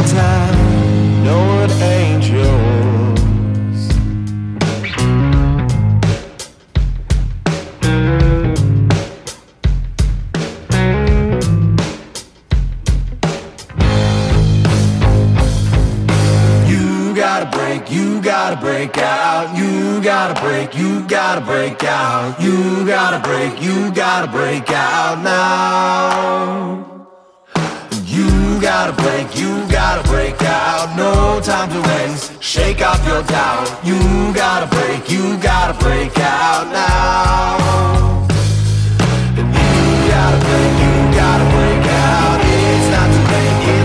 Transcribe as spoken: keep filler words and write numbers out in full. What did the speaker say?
time. No, it ain't yours. You gotta break, you gotta break out. You gotta break, you gotta break out. You gotta break, you gotta break out now. You gotta break, you gotta break out. No time to waste, shake off your doubt. You gotta break, you gotta break out now. And you gotta break, you gotta break out. It's not too late.